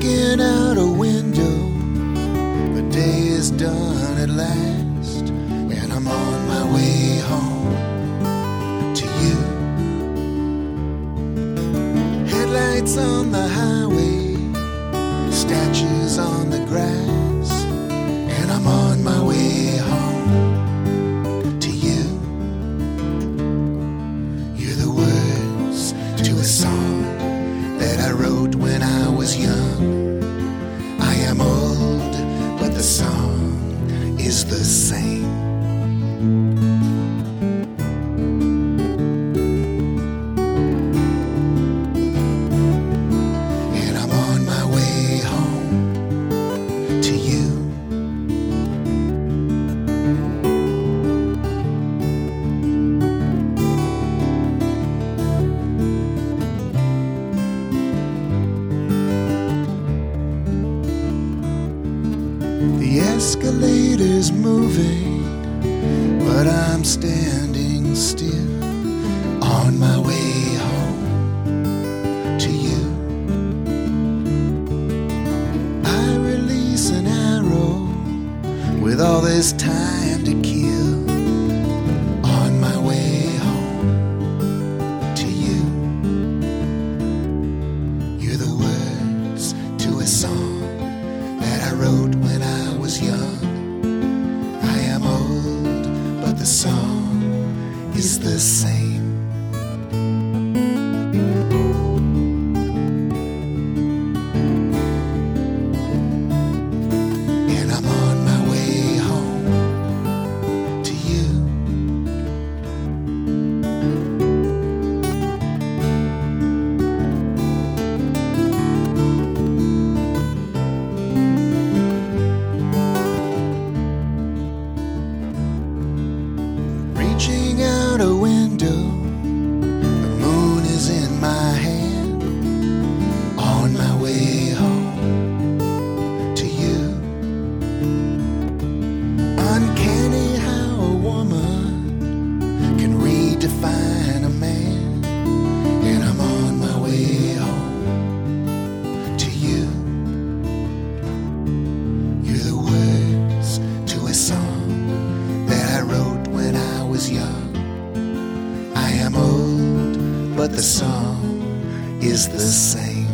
Looking out a window, the day is done at last, and I'm on my way home to you. Headlights on the highway, statues on the grass, and I'm on my way home to you. You're the words to a song that I wrote when I was young. I am old, but the song is the same. And I'm on my way home to you. The escalator's moving, but I'm standing still on my way home to you. I release an arrow with all this time to kill on my way home to you. You're the words to a song that I wrote when I was young. I am old, but the song is the same. And I'm on my way home to you. Reaching out a window, the moon is in my hand, on my way home to you. Uncanny how a woman can redefine a man, and I'm on my way home to you. You're the words to a song that I wrote when I was young. I am old, but the song is the same.